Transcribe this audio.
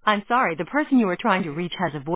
I'm sorry, the person you are trying to reach has a voice.